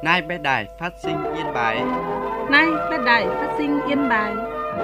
Nay bé đài phát sinh Yên Bái. Nay bé đài phát sinh Yên Bái.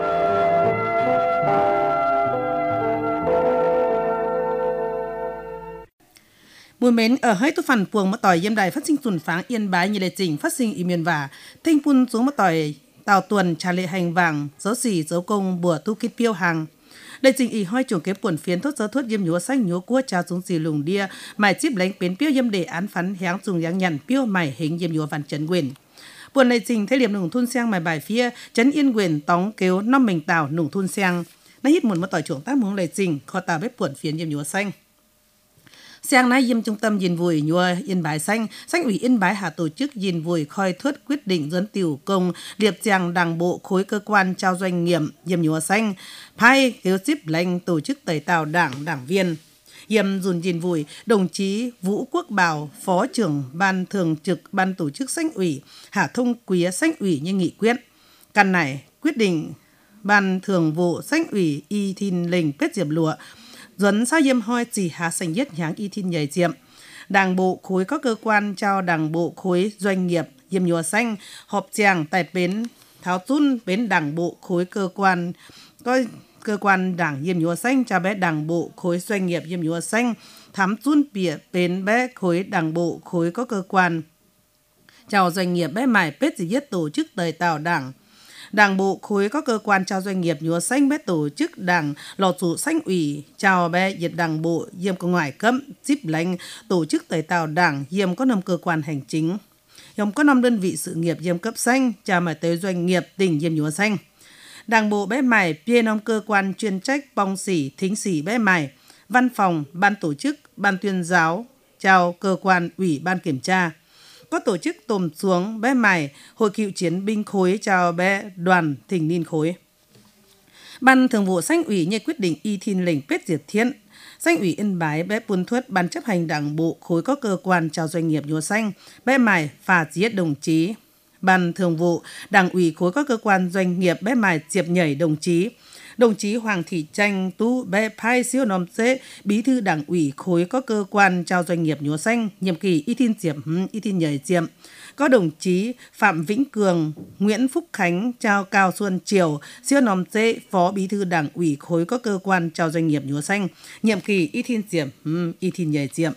Mùi mến ở hơi tu phần puồng mà tỏi Yên Đài phát sinh tuần pháng Yên Bái như lệ trình phát sinh y miền và thanh phun xuống mà tỏi tàu tuần trà lệ hành vàng dấu xỉ dấu công bùa tu kết piêu hàng. Đây trình y hoi chủ kế quần phiến thốt gió thốt yếm nhúa xanh nhúa cua trao xuống xì lùng đia mài chip lánh bến piêu yếm để án phán héng dùng giáng nhằn piêu mài hình yếm nhúa văn trấn quyền. Buồn này trình thế liệm nùng thun sang mài bài phía trấn yên quyền tóng kêu năm mình tảo nùng thun sang. Nó hít một mà tỏi chuồng tác muốn lệ trình kho tàu bếp quần phiến yếm nhúa xanh. Sáng nay Diêm Trung tâm Dìn Vùi nhua Yên Bái xanh ủy Yên Bái hạ tổ chức Dìn Vùi khoi thuyết quyết định dẫn tiểu công liệp chàng đảng bộ khối cơ quan trao doanh nghiệp Diêm nhua xanh phai kêu ship lãnh tổ chức tẩy tạo đảng viên. Diêm dùn Dìn Vùi đồng chí Vũ Quốc Bảo phó trưởng ban thường trực ban tổ chức xanh ủy hạ thông quý xanh ủy như nghị quyết. Căn này quyết định ban thường vụ xanh ủy y thìn lình kết diệp lụa dẫn sao yếm hoi chỉ hạ sành nhất nháng y thìn nhảy diệm. Đảng bộ khối các cơ quan trao đảng bộ khối doanh nghiệp yếm nhùa xanh họp chàng tại bến tháo tún bến đảng bộ khối cơ quan đảng yếm nhùa xanh trao bé đảng bộ khối doanh nghiệp yếm nhùa xanh thám tún bịa bến bé khối đảng bộ khối các cơ quan trao doanh nghiệp bé mải bết gì nhất tổ chức tời tạo Đảng bộ khối các cơ quan trao doanh nghiệp nhúa xanh bé tổ chức đảng lò chủ xanh ủy trao bé diệt đảng bộ diêm có ngoại cấm ship lãnh tổ chức tẩy tạo đảng diêm có 5 cơ quan hành chính diêm có 5 đơn vị sự nghiệp diêm cấp xanh trao mải tới doanh nghiệp tỉnh diêm nhúa xanh. Đảng bộ bé mải pia 5 cơ quan chuyên trách bong xỉ thính xỉ bé mải văn phòng ban tổ chức ban tuyên giáo trao cơ quan ủy ban kiểm tra. Có tổ chức tồm xuống bé mải hội cựu chiến binh khối chào bé đoàn thỉnh niên khối. Ban thường vụ xanh ủy như quyết định y thìn lệnh kết diệt thiên. Xanh ủy Yên Bái bé buôn thuất ban chấp hành đảng bộ khối có cơ quan chào doanh nghiệp nhúa xanh bé mải phạt giết đồng chí. Ban thường vụ đảng ủy khối có cơ quan doanh nghiệp bé mải diệp nhảy đồng chí Hoàng Thị Tranh Tu bé phai siêu nòm xế bí thư đảng ủy khối có cơ quan trao doanh nghiệp nhúa xanh nhiệm kỳ y thìn diệp y thìn nhảy diệm. Có đồng chí Phạm Vĩnh Cường, Nguyễn Phúc Khánh trao Cao Xuân Triều siêu nòm xế phó bí thư đảng ủy khối có cơ quan trao doanh nghiệp nhúa xanh nhiệm kỳ y thìn diệp y thìn nhảy diệm.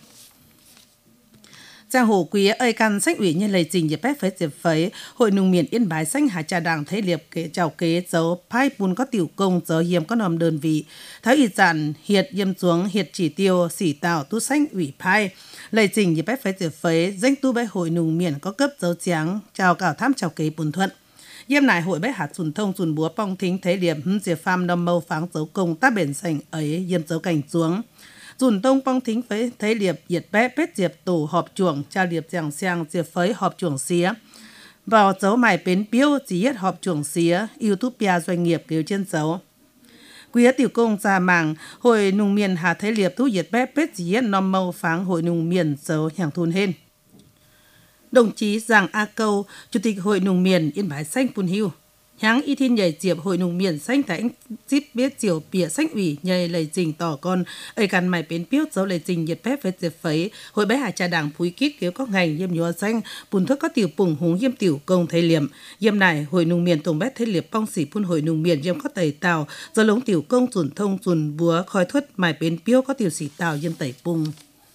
Giang hồ quý ơi căn sách ủy nhân lời trình dịp phép phế dịp phấy hội nông miền Yên Bái xanh hạ trà đảng thế liệp kế chào kế dấu phai bùn có tiểu công dấu hiểm có nòm đơn vị thái ủy giản hiệt yếm xuống hiệt chỉ tiêu xỉ tạo tu xanh ủy phai lời trình dịp phép phế dịp phấy danh tu bái hội nông miền có cấp dấu tráng chào cảo tham chào kế bùn thuận. Yêm nải hội bái hạt sùn thông sùn búa pong thính thế liệp diệp pham nâm mâu pháng dấu công tác bền sành ấy yêm dấu cảnh xuống. Dùn tông bong thính với thấy liệp diệt bé bết diệp tổ họp chuồng trao liệp giảng sang diệp phấy họp chuồng xía. Vào dấu mải bến biêu chỉ hết họp chuồng xía, Utopia doanh nghiệp kêu trên dấu. Quý tiểu công ra màng, hội nông miền hà thấy liệp thu diệt bé bết chỉ hết nòm mâu pháng hội nông miền dấu hàng thôn hên. Đồng chí Giàng A Câu, Chủ tịch Hội nông miền Yên Bái xanh Phun Hưu. Háng y thiên nhảy diệp hội nông miền xanh tại anh ship biết chiều bìa xanh ủy nhảy lời trình tỏ con ấy căn mày bến biếu dấu lời trình nhiệt phép với diệp phấy hội bái hạ trà đảng phúi kít kéo có ngành yêm nhúa xanh bùn thuốc có tiểu bùng húng yêm tiểu công thấy liệm yêm này hội nông miền tổng bét thấy liệp bong xỉ phun hội nông miền yêm có tẩy tàu do lống tiểu công dùn thông dùn búa khói thuất mày bến biếu có tiểu xỉ tàu yêm tẩy bùng.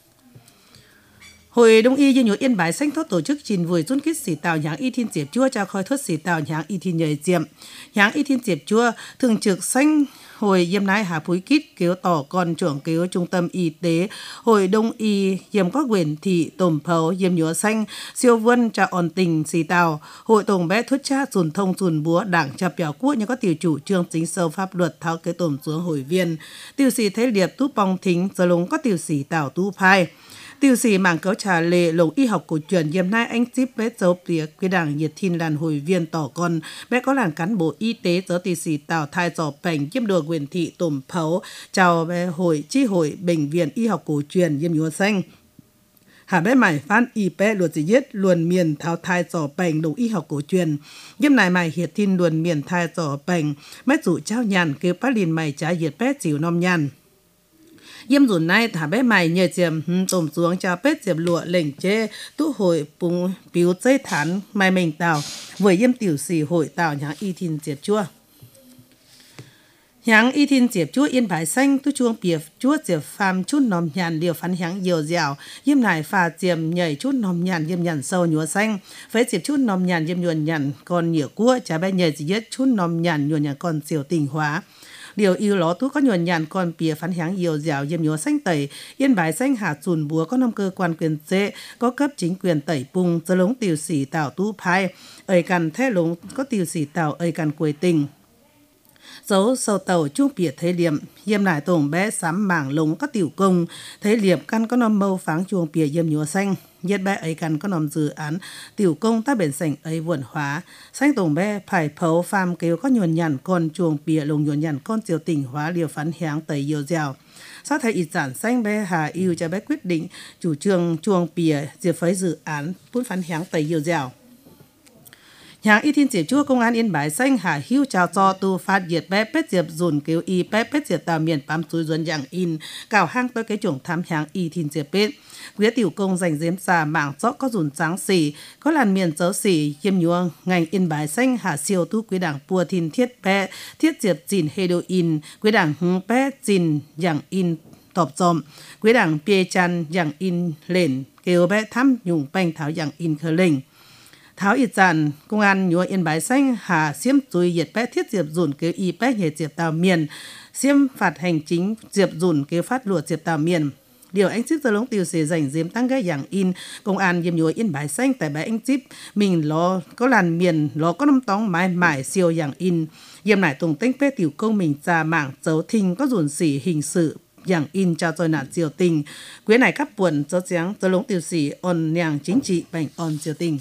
Hội Đông y như Yên Bái xanh thốt tổ chức trình vùi run kít xỉ tàu nháng y thiên diệp chua cho khói thuất xỉ tàu nháng y thiên nhảy diệm nháng y thiên diệp chua thường trực xanh hội yêm nái hà phúi kít kéo tỏ con trưởng kéo trung tâm y tế hội Đông y yêm có quyền thị tổm phấu yêm nhúa xanh siêu vân cho ổn tình xỉ tàu hội tổng bé thuất cha dùn thông dùn búa đảng chập biểu quốc như có tiểu chủ trương chính sâu pháp luật tháo kế tổm xuống hội viên tiểu sĩ thế liệp tu bong thính giờ lúng có tiểu sĩ tàu tu phai. Tiêu sĩ mảng cấu trà lệ lồng y học cổ truyền yếm nai anh ship bé dấu bìa quy đảng nhiệt thiên làn hội viên tỏ con bé có làn cán bộ y tế dấu tỷ sĩ tào thai dò bành yếm đồ quyền thị tổm phấu chào bé hội chi hội bệnh viện y học cổ truyền yếm nhúa xanh. Hà bé mải phán y bé luật gì nhất luồn miền thao thai dò bành đồng y học cổ truyền yếm này mải hiệt thiên luồn miền thai dò bành mét dụ trao nhàn kêu bác liền mải trả hiệt bé chịu nom nhàn. Yếm dùn này thả bé mày nhờ chiếm tôm xuống cho bếp chiếm lụa lệnh chế tú hội bùng biểu dây thán mày mình tàu vừa yếm tiểu sĩ hội tàu nháng y thìn diệp chua. Nháng y thìn diệp chua yên bài xanh tú chuông bìa chua diệp phàm chút nòm nhàn điều phán nháng nhiều dẻo yếm này phà chiếm nhảy chút nòm nhàn yếm nhàn sâu nhúa xanh với diệp chút nòm nhàn yếm nhuần nhàn còn nhựa cua chả bé nhảy chỉ yết chút nòm nhàn nhuần nhàn còn siêu tình hóa. Điều yêu ló tú có nhuần nhàn còn bìa phán háng nhiều dẻo yếm nhúa xanh tẩy yên bài xanh hạ chùn búa có năm cơ quan quyền chế có cấp chính quyền tẩy bùng giờ lống tiểu sĩ tạo tú phai ơi cần thế lống có tiểu sĩ tạo ơi cần quầy tình dấu sâu tàu chung bìa thế liệm yếm lại tổng bé sắm mảng lống có tiểu công thế liệm căn có năm mâu pháng chuông bìa yếm nhúa xanh yết bé ấy căn có nằm dự án tiểu công ta bền sảnh ấy vườn hóa xanh tổng bé phải phấu phàm kêu có nhuần nhàn con chuồng bìa lồng nhuần nhàn con tiểu tỉnh hóa liều phán háng tẩy yêu dẻo sau thầy ít giản xanh bé hà yêu cho bé quyết định chủ trương chuồng bìa diệt phấy dự án phun phán háng tẩy yêu dẻo. Nhàng y thiên diệp chua công an yên bái xanh hà hưu chào cho tu phát diệt bé pết diệp dùn kêu y bé pết diệp tàu miền bám suối duân dạng in cào hang tới cái chuồng thám háng y thiên diệp pết quý tiểu công dành diếm xà mảng chót có dùn trắng xỉ có làn miền chớ xỉ yêm nhuông ngành yên bái xanh hà siêu tu quý đảng pua thiên thiết bé thiết diệp dìn heroin quý đảng hung bé dìn dạng in tọp dòm quý đảng pie chan dạng in lền kêu bé thăm nhung banh tháo dạng in khờ lệnh tháo ít dàn công an nhúa yên bái xanh hà xiêm chui diệt bé thiết diệp dùn kêu y bé nhẹ diệp tàu miền xiêm phạt hành chính diệp dùn kêu phát lụa diệp tàu miền điều anh chip giờ lống tiêu xề dành diếm tăng cái dạng in công an yếm nhúa yên bái xanh tại bãi anh chip mình lo có làn miền lo có năm tóng mãi mãi siêu dạng in yếm lại tùng tinh bé tiểu công mình ra mảng dấu thinh có dùn xỉ hình sự dạng in cho tôi nạn diều tình quý này cắp buồn cho giáng giờ lống tiêu xỉ on nhàng chính trị bành on diều tình.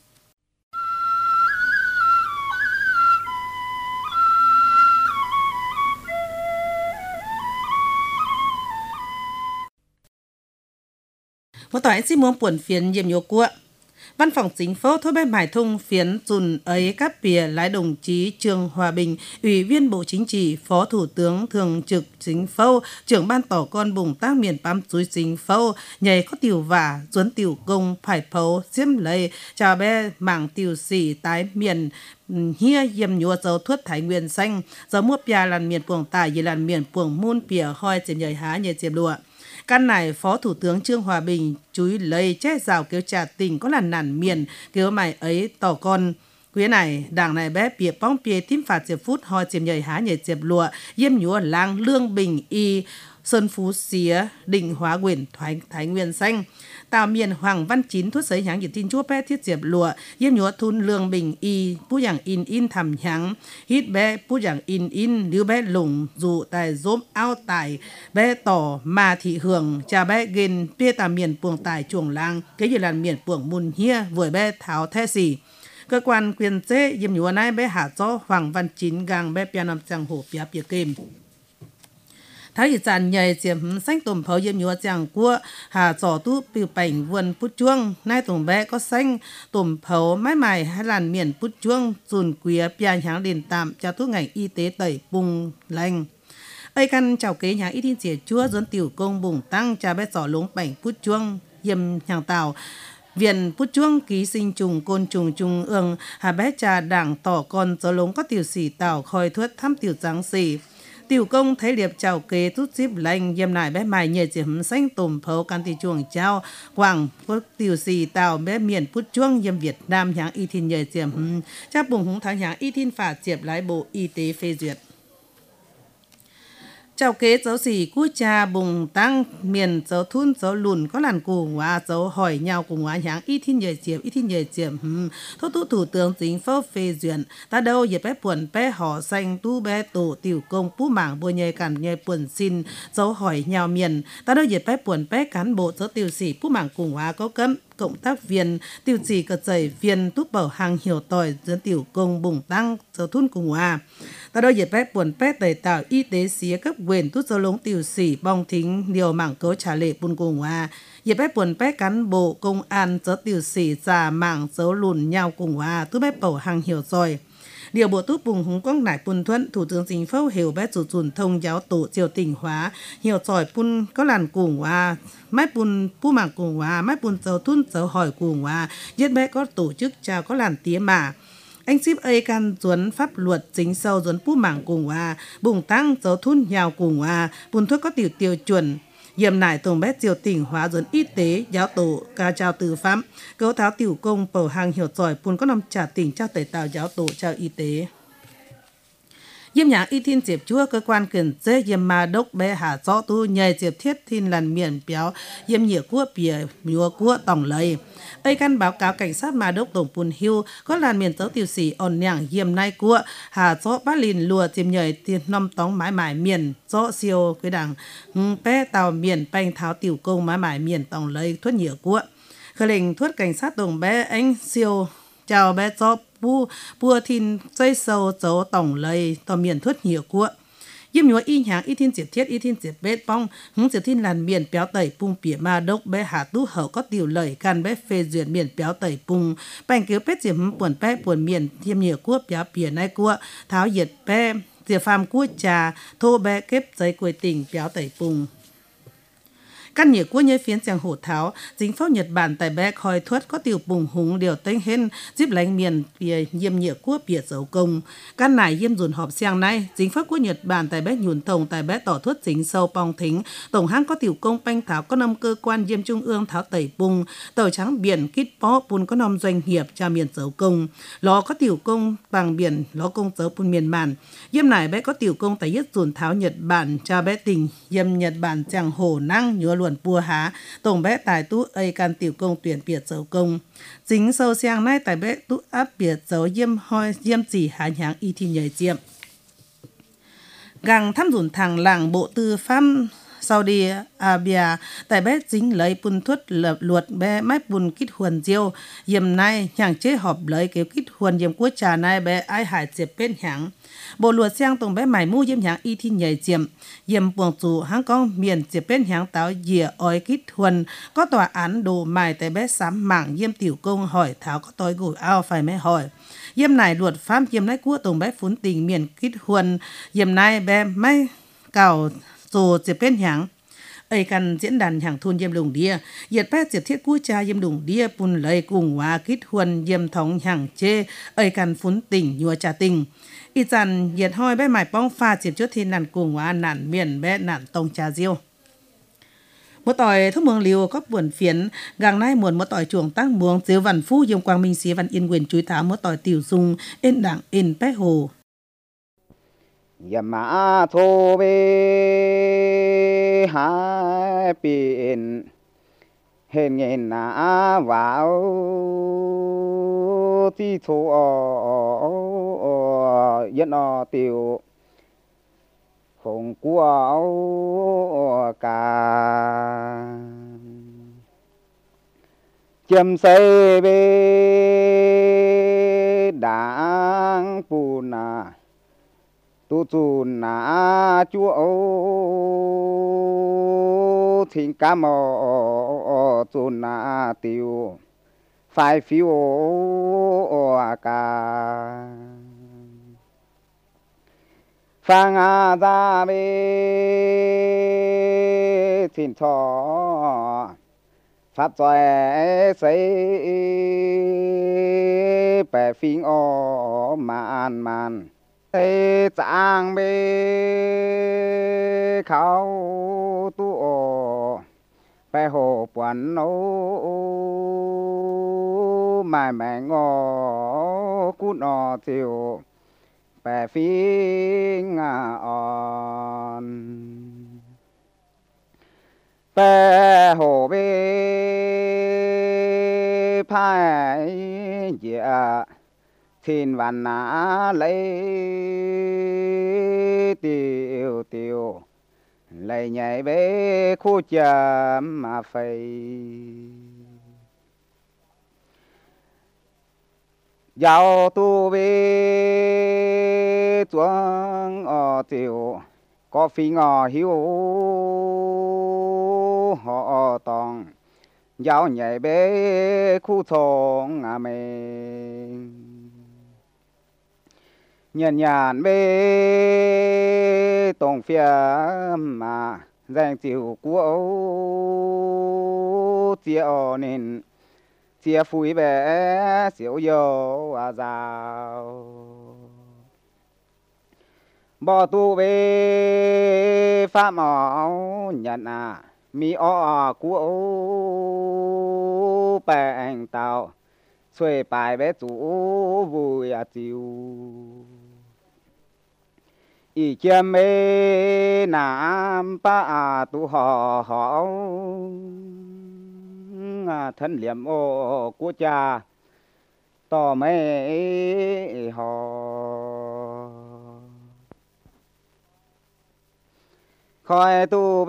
Một tỏi anh xin muốn buồn phiền yếm nhúa cua Văn phòng Chính phủ thôi bé mải thông phiến dùn ấy các bìa lái đồng chí Trương Hòa Bình, Ủy viên Bộ Chính trị, Phó Thủ tướng Thường trực Chính phủ, trưởng ban tỏ con bùng tác miền bám chuối Chính phủ, nhảy có tiểu vả, duấn tiểu công, phải phấu, xiêm lấy, chào bé mảng tiểu sĩ tái miền, hia yếm nhúa dấu thuất Thái Nguyên xanh, dấu mua bia làn miền buồng tài, như làn miền buồng môn bìa hoi chìm nhảy há nhảy chìm lụa. Căn này Phó Thủ tướng Trương Hòa Bình chúi lấy che rào kêu trà tình có là nản miền kêu mày ấy tỏ con quý này đảng này bé bìa bóng bìa tím phạt diệp phút hoi chìm nhảy há nhảy diệp lụa yếm nhúa lang lương bình y sơn phú xía định hóa quyền Thái Nguyên xanh tàu miền Hoàng Văn Chín thuốc sấy nháng nhiệt tin chúa bé thiết diệp lụa yếm nhúa thun lương bình y pu dạng in thầm nháng hít bé pu dạng in lưu bé lủng dù tài dốm ao tài bé tỏ mà thị hưởng cha bé gên bia tàu miền buồng tài chuồng lang cái gì là miền buồng mùn hia vừa bé tháo the xì cơ quan quyền chế yếm nhúa này bé hạ cho Hoàng Văn Chín gang bé pian nằm sang hồ bia bia kim thái ít dàn nhảy chiếm xanh tôm pháo yếm nhúa chẳng của hà trò tu biểu bảnh vườn pút chuông nay tôm bé có xanh tôm pháo mái mài hay làn miền pút chuông dùn quía pian háng đền tạm cho thuốc ngành y tế tẩy bùng lành ấy căn chào kế nhà ít tin chìa chúa dẫn tiểu công bùng tăng cha bé trò lúng bảnh pút chuông yếm hàng tàu viện pút chuông ký sinh trùng côn trùng trung ương hà bé cha đảng tỏ con gió lúng có tiểu sĩ tàu khoi thuất thăm tiểu giáng xì tiểu công thấy liệp chào kế tút xíp lành yếm lại bé mài nhẹ chiếm xanh tôm phấu can thị chuồng trao quảng quốc tiểu sĩ tàu bé miền pút chuông yếm Việt Nam háng y thiên nhẹ chiếm cha bùng húng tháng háng y thiên phạt chiệp lái Bộ Y tế phê duyệt chào kế dấu xỉ cú cha bùng tăng miền dấu thun dấu lùn có làn cùng hóa dấu hỏi nhau cùng hóa háng y thiên nhẹ chiếm thủ tướng Chính phủ phê duyệt ta đâu dịp bé buồn bé họ xanh tu bé tổ tiểu công pú mảng bùa nhẹ cản nhẹ buồn xin dấu hỏi nhau miền ta đâu dịp bé buồn bé cán bộ dấu tiểu sĩ pú mảng cùng hóa có cấm cộng tác viên tiểu sĩ cật dày viên túc bảo hàng hiểu tỏi dẫn tiểu công bùng tăng dấu thun cùng hóa ta đâu dịp bé buồn bé tẩy tạo y tế xía cấp quyền tút dấu lống tiểu sĩ bong thính điều mảng cấu trả lệ bùn cùng hóa dịp bé buồn bé cán bộ công an dấu tiểu sĩ già mảng dấu lùn nhau cùng hóa tút bé bảo hàng hiểu rồi Điều bộ túc bùng húng quang nải Pun Thuận, Thủ tướng Chính phủ hiểu bé chủ chuẩn thông giáo tổ triều tỉnh hóa, hiểu giỏi Pun có làn cùng hóa, mái Pun pu mảng cùng hóa, mái Pun dấu thun dấu hỏi cùng hóa, giết bé có tổ chức chào có làn tía mà. Anh ship ấy can duấn pháp luật chính sâu duấn pu mảng cùng hóa, bùng tăng dấu thun nhào cùng hóa, Pun Thuận có tiêu chuẩn. Dìm nải tổng bé triều tỉnh hóa dẫn y tế, giáo tổ, ca trao tư pháp, cấu tháo tiểu công, bầu hàng hiểu giỏi, Pun có nằm trả tỉnh trao tẩy tạo giáo tổ trao y tế. Diêm nhãng y thiên diệp chúa cơ quan kiểm chế diêm ma đốc bé hạ rõ tu nhảy diệp thiết thiên lần miền béo diêm nhựa của bìa múa của tổng lấy. Ấy căn báo cáo cảnh sát ma đốc tổng Pun Hiu có làn miền dấu tiêu sĩ ổn nhàng diêm nay của hạ rõ bát lìn lùa diêm nhảy tiền năm tóng mãi mãi miền rõ siêu cái đảng bé tàu miền banh tháo tiểu công mãi mãi miền tổng lấy thuất nhựa của. Khởi lệnh thuất cảnh sát tổng bé anh siêu chào bé cho bua thiên dây sâu dấu tổng lấy tòa miền thuất nhiều của diêm nhúa y nhàng y thiên diệp thiết y thiên diệp bết bong hướng diệp thiên làn miền béo tẩy pung pỉa ma đốc bé hạ tú hậu có tiểu lời can bé phê duyệt miền béo tẩy pung bành cứu bết diệp buồn bé buồn miền diêm nhiều của béo pỉa nay của tháo diệt bé diệp phàm của trà thô bé kép giấy quê tỉnh béo tẩy pung. Căn nhựa của nhớ phiến giang hổ tháo, chính phủ Nhật Bản tại bé khoi thuất có tiểu bùng húng điều tên hên giúp lãnh miền bìa diêm nhựa của bìa dấu công. Căn này diêm dùn họp sang nay, chính phủ của Nhật Bản tại bé nhuồn thông tại bé tỏ thuất chính sâu bong thính, tổng hãng có tiểu công banh tháo có năm cơ quan diêm trung ương tháo tẩy bùng, tàu trắng biển kít bó Pun có năm doanh nghiệp cho miền dấu công. Ló có tiểu công bằng biển, ló công dấu Pun miền màn. Diêm này bé có tiểu công tại yết dùn tháo Nhật Bản cho bé tình diêm Nhật Bản chẳng hổ năng nhúa luận bùa há tổng bé tài tú ấy can tiểu công tuyển biệt dấu công chính sâu sang nay tại bé tú áp biệt dấu diêm hoi diêm chỉ há nháng y thi nhảy diệm gàng thăm dùn thằng làng bộ tư pháp Saudi Arabia tại bé chính lấy Pun thuất lập luật bé mái Pun kít huần diêu diêm nay nhàng chế họp lấy kéo kít huần diêm quốc trà nay bé ai hải diệp bên nháng bộ luật sang tổng bé mải mu diêm nháng y thi nhảy diệm diêm buồng chủ hãng con miền diệp bên nháng táo dìa ói kít huần có tòa án đồ mài tại bé sám mảng diêm tiểu công hỏi tháo có tối gửi ao phải mới hỏi diêm này luật pháp diêm nay của tổng bé phún tình miền kít huần diêm nay bé may cào dù diệp bên nháng ấy căn diễn đàn hàng thôn diêm lùng đia diệt bé diệp thiết cua cha diêm lùng đia Pun lấy cùng hóa kít huần diêm thống hàng chê ấy căn phún tình nhua trà tình y dàn diệt hoi bé mải bong pha diệp trước thiên nàn cùng hóa nản miền bé nản tông trà diêu một tỏi thuốc mường liều có buồn phiến gàng nay muộn một tỏi chuồng tăng muông diêu văn phu diêm quang minh xí văn yên quyền chuối tháo một tỏi tiểu dung ên đảng ên bé hồ Yama thô bê hai biển hình nghìn na vào ti thô yên tiêu hồng của cả chiêm xây bê đáng Pun tu tu na chúa thình cá mò tu na tiêu phải phiêu cả phang a ra bê thìn thọ pháp cho xây bè phim o man thế trang bê khâu tu ồ bè hồ quán nấu mài mẹ ngô cút nọ tiêu bè phim on bè hồ bê phai dạ thiên văn na lấy tiêu tiêu lấy nhảy bế khu chấm mà phải giàu tu bế tuang ở tiêu có phi ngò hiếu họ tòng giàu nhảy bế khu thong à mình nhàn nhàn bê tổng phía mà giang chiều của chia nên chia phui bé xỉu dầu giàu bỏ tu bê pháp máu nhận mi của bèn tàu xuôi bài bé chủ vui chiều ý chiêm mê nam pa tu họ thân liệm ô của cha to mấy họ khỏi tu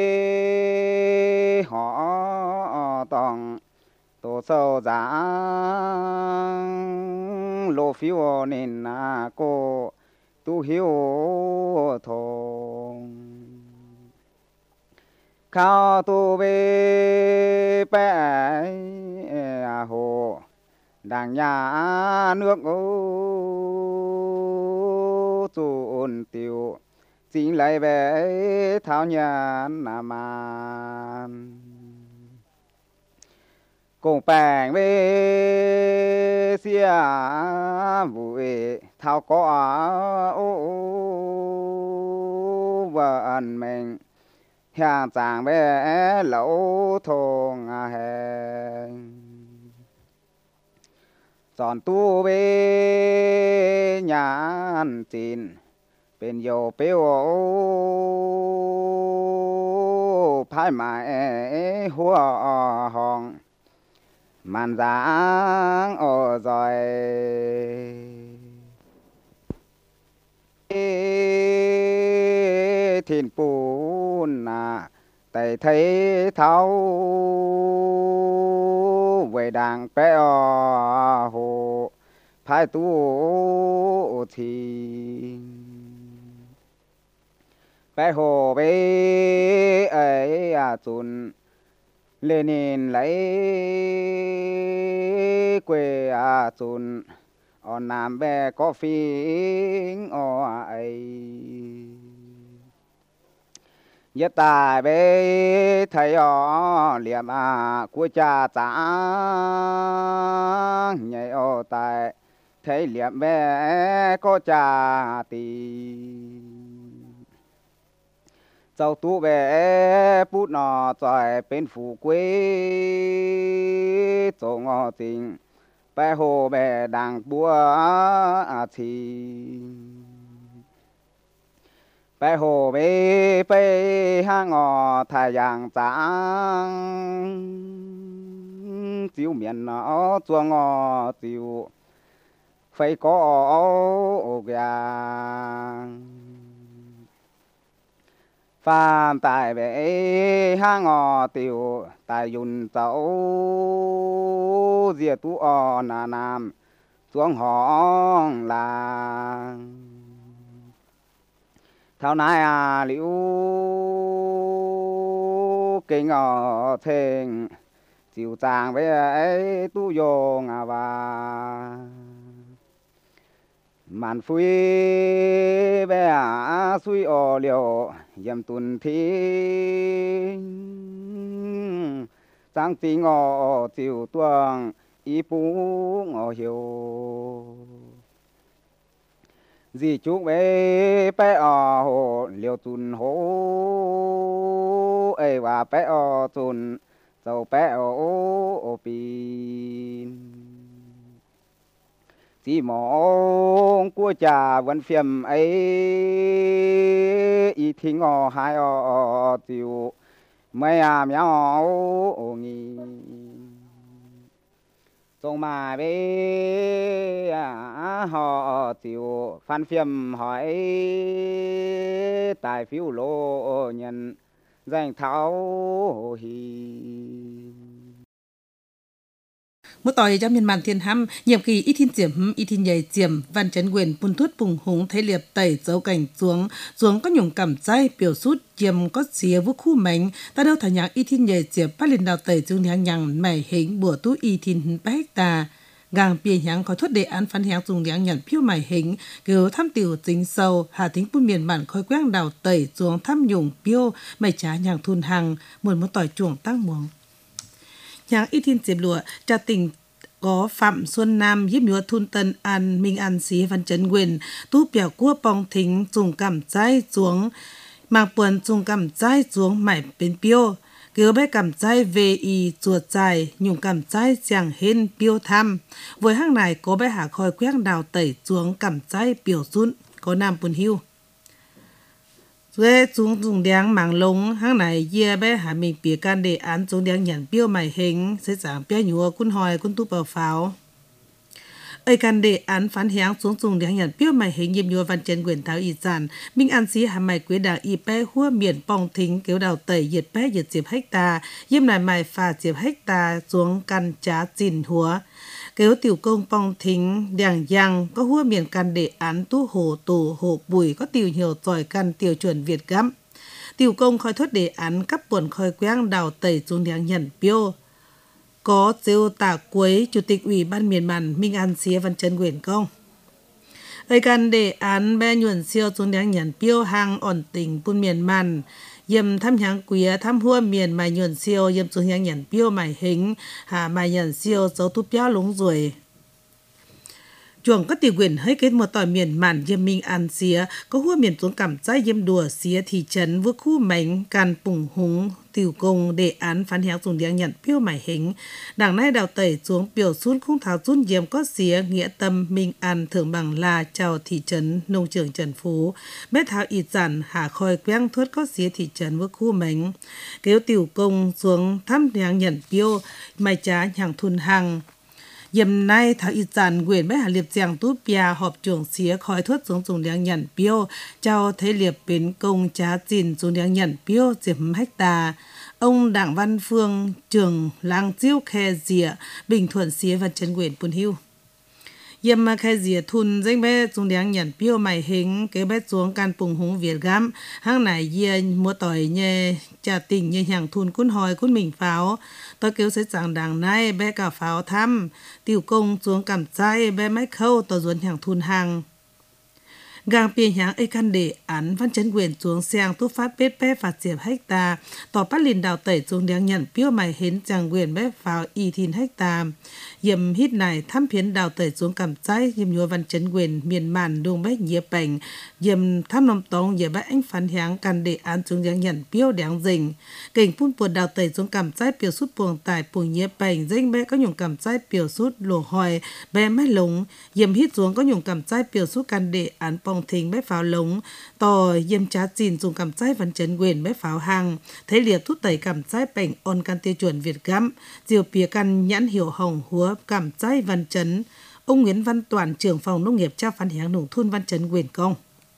bê họ tòng tổ sâu giang lô phiêu nên cô tu hiếu thong khao tu bê bé hồ đàng nhà nước ô chuồn tiêu chính lại về thảo nhà mà cùng bèn về xia vui thảo có vần mình hàng chàng bé lẩu thùng hèn chọn tu bê nhàn chín bên dầu béo phai mãi hua hòn màn dáng ở rồi thìn bùn tay thấy tháo về đàng bé hồ phai tu thì bé hồ bé ấy chun lên lấy quê chun ở nam bé có phim ở ấy nhất tài bé thấy ở liệm của cha ta nhảy ở tại thấy liệm bé có cha tì cháu tu bé bút nọ trời bên phủ quê chỗ ngọ tình bé hồ bé đang búa thì bé hồ bé bé hang ngọ thái阳trắng chiếu miền nó chua ngọ chiếu phải có vàng phan tại bé hang ngọ tiểu tại yun cháu diệt tu nam xuống hòn làng thảo nai liễu kinh ngọ thềng chiều chàng bé tu vô và màn phui bé suy liều yếm tuần thi sáng tí ngọ chiều tuang ý phú ngọ hiểu dì chúc bé bé hồ liều tuần hố ấy và bé tuần dầu bé ô pin chỉ mong của cha vẫn phiền ấy ý thì ngọ hai tiêu mấy méo nghi trong mà bé họ tiêu phan phiền hỏi tại phiếu lô nhân danh tháo hi Một tỏi cho miền màn thiên hăm nhiệm kỳ ít thiên chiếm ít thiên nhảy chiếm văn chấn quyền bùn thuất bùng hùng thế liệp tẩy dấu cảnh xuống có nhung cảm trái biểu sút chiếm có xía vũ khu mảnh ta đâu thả nhạc ít thiên nhảy chiếm phát lên đào tẩy dương nhang nhằng mày hình bùa tú ít thiên 3 hecta gang biển hàng khói thuốc đề án phán hàng dùng đáng nhận phiếu mải hình kiểu thăm tiểu chính sâu hà tính bún miền bản khói quang đào tẩy xuống thăm nhung phiếu mày trả nhàng thun hàng muốn tỏi chuồng tăng muồng nhàng ít thiên diệp lụa tra tình có Phạm Xuân Nam giúp nhúa thun tân an Minh An Sĩ Văn Trấn Quyền tú biểu cua bong thính dùng cảm trái xuống mang quần dùng cảm trái xuống mải bên piêu cứ bé cảm trái về y chuột dài nhung cảm trái chẳng hên piêu tham với hang này có bé hạ khói quét đào tẩy xuống cảm trái biểu sun có nam bùn hưu về xuống dùng đèn mảng lông hang này dìa bé hạ mình bịa can đề án xuống đèn nhận piêu mày hình sẽ giảm bé nhúa quân hòi quân tu bảo pháo ấy can đề án phán héng xuống dùng đèn nhận piêu mày hình nhiệm nhúa Văn Trấn Quyền tháo y sản Minh An Sĩ hà mày quế đảng y bé hua miền bong thính kéo đào tẩy diệt bé diệt diệp hecta yếm này mày phà diệp hecta xuống căn trá chìn húa kéo tiểu công bong thính đèn giang có hua miền can đề án tu hồ tù hồ bùi có tiểu nhiều giỏi căn tiểu chuẩn Việt gắm tiểu công khói thuốc đề án cấp buồn khói quang đào tẩy xuống đèn nhận piêu có Diêu Tả Quấy Chủ tịch Ủy ban miền Màn Minh An Sĩ Văn Trấn Quyền công ấy can đề án bé nhuận siêu xuống đèn nhận piêu hàng ổn tình bún miền Màn yếm thăm hàng quía thăm hua miền mày nhuận siêu yếm xuống đèn nhận piêu mày hình hà mày nhận siêu dấu tu piao lúng rồi chuồng có tiểu quyền hơi kết một tỏi miền Màn yếm Minh An Xía có hua miền xuống cảm trái yếm đùa xía thị trấn với khu mảnh can bùng húng tiểu công đề án phán héo dùng đèn nhận piêu mải hình đảng nay đào tẩy xuống biểu sun khung tháo run yếm có xía nghĩa tâm Minh An thưởng bằng là chào thị trấn nông trường Trần Phú bé tháo ít giản hà khói quang thuốc có xía thị trấn với khu mảnh kéo tiểu công xuống thăm đèn nhận piêu mày trả hàng thun hàng yếm nay thảo ít giản quyền bé hà liệp giang tú pia họp trưởng xía khói thuốc xuống dùng đèn nhận piêu chào thế liệp bến công trá chìn dùng đèn nhận piêu diệp hecta ông Đặng Văn Phương trưởng làng chiêu khe dìa Bình Thuận xía Văn Trấn Quyền bùn hưu yếm mà khe dìa thun danh bé dùng đèn nhận piêu mày hình kế bé xuống can bùng húng Việt gắm hang này dìa mua tỏi nhẹ trà tình như hàng thun cún hòi cún mình pháo tôi kêu sẽ chẳng đằng này bé cả pháo thăm tiểu công xuống cảm trái bé máy khâu tôi dồn hàng thun hàng gang biển hàng ấy căn đề án Văn Trấn Quyền xuống sang tu phát bếp bé phạt diệp hecta tỏ bắt liền đào tẩy xuống đèn nhận piêu mày hến chẳng quyền bé vào y thìn hecta yếm hít này thăm phiến đào tẩy xuống cảm trái yếm nhúa Văn Trấn Quyền miền Màn đung bé nhía bành yếm thăm nông tông yếm bé anh phán hàng căn đề án xuống đèn nhận piêu đèn dình cảnh phun buồn đào tẩy xuống cảm trái piêu sút buồng tải buồng nhía bành danh bé có nhung cảm trái piêu sút lồ hòi bé máy lúng yếm hít xuống có nhung cảm trái piêu sút căn đề án bong thính bé pháo lống tò yếm trá chìn dùng cảm trái Văn Trấn Quyền bé pháo hàng thế liệt thúc tẩy cảm trái bành on căn tiêu chuẩn Việt gắm diều pía căn nhãn hiểu hồng húa cảm trái Văn Trấn ông Nguyễn Văn Toàn trưởng phòng nông nghiệp trao phán héng nông thôn Văn Trấn Quyền công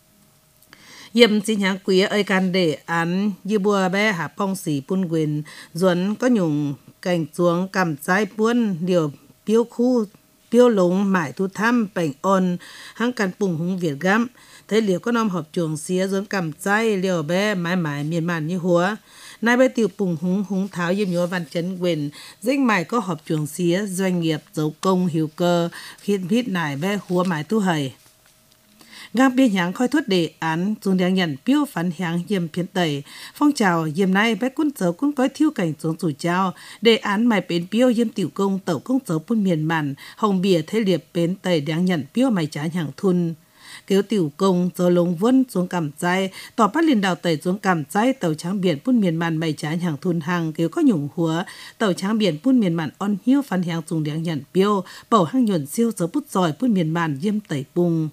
yếm xin hàng quý ơi can đề án như bùa bé hạ phong sĩ bún quyền duẩn có nhung cảnh xuống cảm trái buôn điều piêu khu piêu lống mải thu thăm bành on hang can bùng húng Việt gắm thế liệu có nom họp chuồng xía dồn cầm trái liều bé mãi mãi miền Màn như húa nay bé tiểu bùng húng tháo yếm nhúa Văn Trấn Quyền dinh mải có họp chuồng xía doanh nghiệp dấu công hiệu cơ hít nải bé húa mãi tu hầy gang biên hàng khói thuốc đề án dùng đèn nhận piêu phán hàng yếm phiến tẩy phong trào yếm nay bé quân dấu cũng có thiêu cảnh xuống chủ trao đề án mày bến piêu yếm tiểu công tẩu công dấu bún miền Màn hồng bìa thế liệp bến tẩy đèn nhận piêu mày trả hàng thun kéo tiểu công do lông vân xuống cảm trái tỏ bắt liền đào tẩy xuống cảm trái tàu tráng biển bún miền Màn mày trả hàng thun hàng kéo có nhung húa tàu tráng biển bún miền Màn on hiu phán hàng dùng đèn nhận piêu bầu hang nhuận siêu dấu bút giỏi bún miền Màn yếm tẩy bùng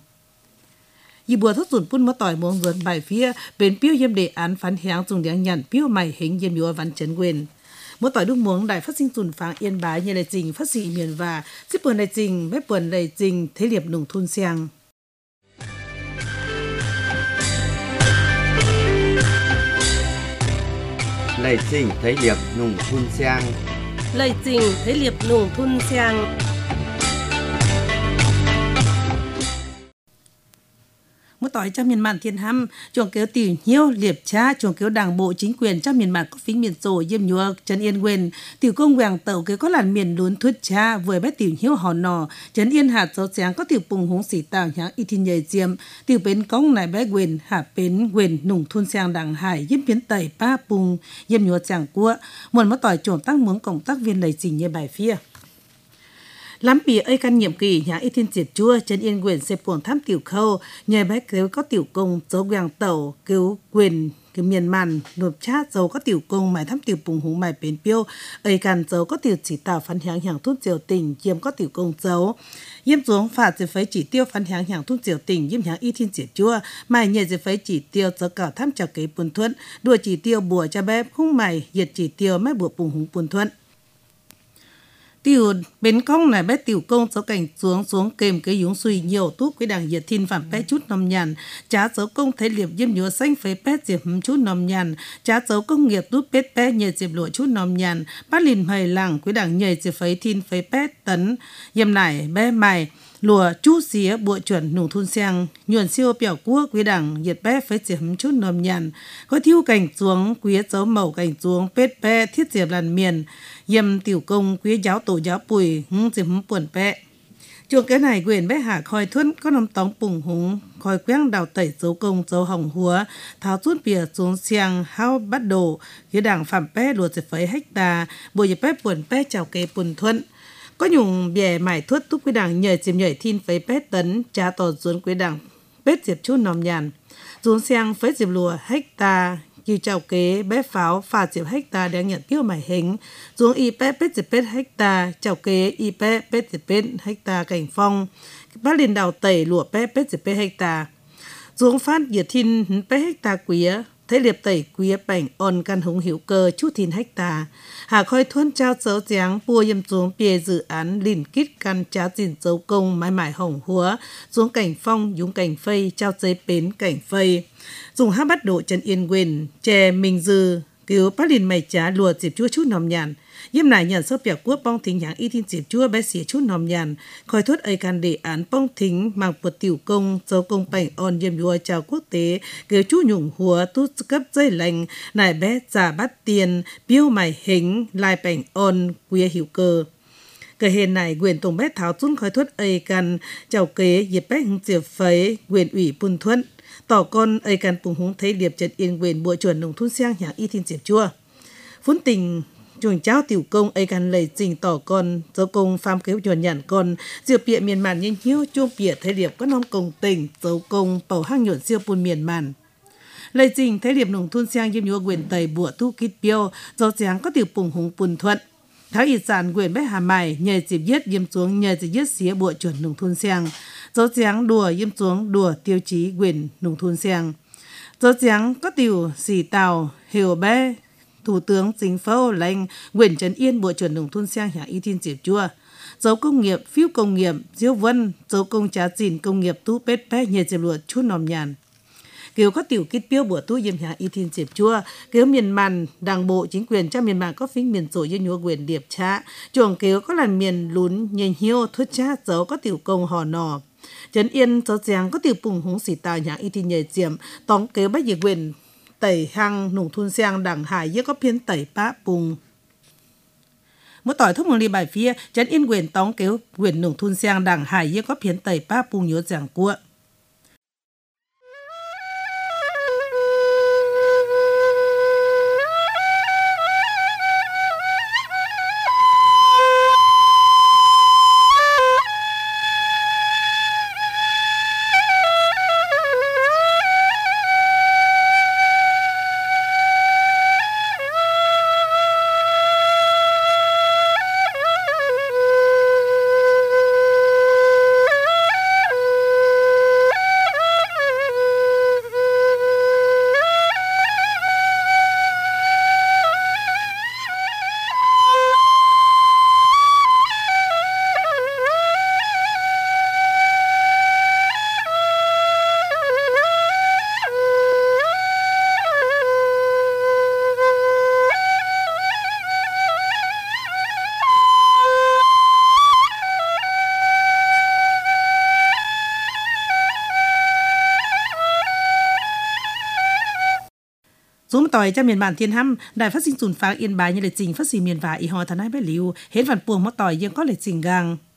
y bùa thốt dùn bún mó tỏi muông dồn bài phía bến piêu yếm đề án phán héng dùng đèn nhận piêu mày hình yếm nhúa Văn Trấn Quyền mó tỏi đung muông đài phát sinh dùn pháng Yên Bái như lệ trình phát sĩ miền và xếp buồn lệ trình bếp buồn lệ trình thế liệp nông thôn xiang lệ trình thấy liệp nùng thun xiang lời trình thế liệp nùng thun xiang mất tỏi trong miền màn thiên hâm chuồng kéo tiểu nhiêu liệp cha chuồng kéo đảng bộ chính quyền trong miền màn có phính miền sổ diêm nhua trấn yên quyền tiểu công hoàng tàu kéo có làn miền lún thuyết cha vừa bé tiểu nhiêu hòn nò trấn yên hạt dấu sáng có tiểu bùng húng xỉ tàng nháng y thiên nhầy diêm tiểu bến công này bé quyền hạ bến quyền nùng thôn sang đảng hải diêm biến tẩy ba bùng diêm nhua chàng cua muôn mất tỏi trộm tác muốn cộng tác viên lầy trình như bài phía lắm bì ấy căn nhiệm kỳ nhà y thiên diệt chua trấn yên quyền xếp cuồng tham tiểu khâu nhờ bé cứu có tiểu công dấu vàng tàu cứu quyền cái miền màn nộp chat dấu có tiểu công mài thăm tiểu bùng húng mài bến piêu ấy căn dấu có tiểu chỉ tạo phán hàng hàng thuốc diều tình chiếm có tiểu công dấu yếm xuống phạt sẽ phải chỉ tiêu phán hàng thuốc diều tình yếm hàng y thiên diệt chua mài nhẹ sẽ phải chỉ tiêu dấu cả tham chào kế buồn thuận đùa chỉ tiêu bùa cho bé khung mài diệt chỉ tiêu mấy bùa bùng húng buồn thuận tiểu bến công này bé tiểu công số cảnh xuống kèm cái dũng suy nhiều tút cái đảng diệt thiên phạm bé chút nằm nhàn trả số công thấy liệp diêm nhúa xanh phế bé diệp chút nằm nhàn trả số công nghiệp tút bé nhẹ diệp lụa chút nằm nhàn bát lìn hầy làng cái đảng nhẹ diệp phế thiên phế bé tấn diêm nải bé mài lùa chú xía bộ chuẩn nùng thôn sang nhuận siêu biểu quốc quý đảng diệt bé phế diệp chút nằm nhàn có thiêu cảnh xuống quý dấu màu cảnh xuống bé thiết diệp làn miền yếm tiểu công quý giáo tổ giáo bùi diệp buồn bé chuồng cái này quyền bé hạ khoi thuẫn có nằm tóng bùng húng khoi quét đào tẩy dấu công dấu hỏng húa tháo chút bìa xuống xiang hao bắt đồ cái đảng phạm bé lùa diệp phế hecta bùi diệp bé buồn bé chào kế buồn thuẫn có nhung bè mải thuất túc quý đảng nhờ diệp nhảy thiên phế bé tấn trả tỏ xuống quý đảng bết diệp chút nòm nhàn xuống xiang phế diệp lùa hecta chiều chào kế bé pháo phá diệp hecta đang nhận tiêu mải hình xuống y bé bết diệp bết hecta chào kế y bé bết diệp bết hecta cảnh phong bát liền đào tẩy lụa bé bết diệp bết hecta xuống phát diệt thiên bé hecta quía thế liệp tẩy quía bảnh on căn hùng hữu cơ chút thiên hecta hạ khoi thuân trao dấu giáng bùa yếm xuống bìa dự án lìn kít căn trá dìn dấu công mãi mãi hỏng húa xuống cảnh phong dũng cảnh phây trao giấy bến cảnh phây dùng hát bắt độ trần yên quyền chè mình dư cứu bát lìn mày trá lùa dịp chua chút nòm nhàn yếm nải nhận số biểu quốc bong thính nháng y thiên dịp chua bé xỉa chút nòm nhàn khoi thuất ấy can đề án bong thính mang bột tiểu công dấu công bảnh on yếm đua chào quốc tế cứu chú nhủng húa tút cấp dây lành nải bé giả bắt tiền biêu mày hình lai bảnh on quía hữu cơ cái hên này quyền tổng bé tháo chút khoi thuất ấy can chào kế dịp bé hưng diệp phấy quyền ủy bùn thuận tỏ con ấy can bùng húng thấy điệp trần yên quyền bộ chuẩn nông thôn sang nháng y thiên diệp chua phun tình chuồng cháu tiểu công ấy can lầy trình tỏ con dấu công pham kế chuẩn nhận con diệp bịa miền màn nhanh hiếu chuông bịa thấy điệp có nom công tình dấu công bảo hang nhuận siêu bùn miền màn lầy trình thấy điệp nông thôn sang yếm nhúa quyền tây bùa thu kít biêu dấu dáng có tiểu bùng húng bùn thuận tháo y sản quyền bé hà mài nhờ dịp giết yếm xuống nhờ dịp giết xía bộ chuẩn nông thôn sang dấu dáng đùa yếm xuống đùa tiêu chí quyền nông thôn sang dấu dáng có tiểu xì tàu hiểu bé thủ tướng chính phủ lệnh quyền trấn yên bộ trưởng nông thôn sang nhà y thiên diệp chua dấu công nghiệp phiếu công nghiệp diêu vân dấu công trá dìn công nghiệp tú bết bé nhờ diệp lụa chút nòm nhàn kiểu có tiểu kít biêu bùa tu yếm nhà y thiên diệp chua kiểu miền màn đảng bộ chính quyền trong miền màn có phính miền sổ yếm nhúa quyền điệp trá chuồng kiểu có làn miền lún nhền hiêu thuất trá dấu có tiểu công hò nò trấn yên dấu giang có tiểu bùng húng xỉ tào nhà y thiên nhờ diệm tóm kiểu bách dị quyền tẩy hang nùng thôn sang đảng hải yếm có phiên tẩy bá bùng mỗi tỏi thúc mừng đi bài phía trấn yên quyền tóm kiểu quyền nùng thôn sang đảng hải yếm có phiên tẩy bá bùng nhúa giảng cua Xuống tỏi cho miền bản Thiên Hăm, đài phát sinh sùn pháng Yên Bái như lệ trình phát sinh miền và y hò thà nai bé liu, hết vạn puồng mất tỏi dương có lệ trình gang.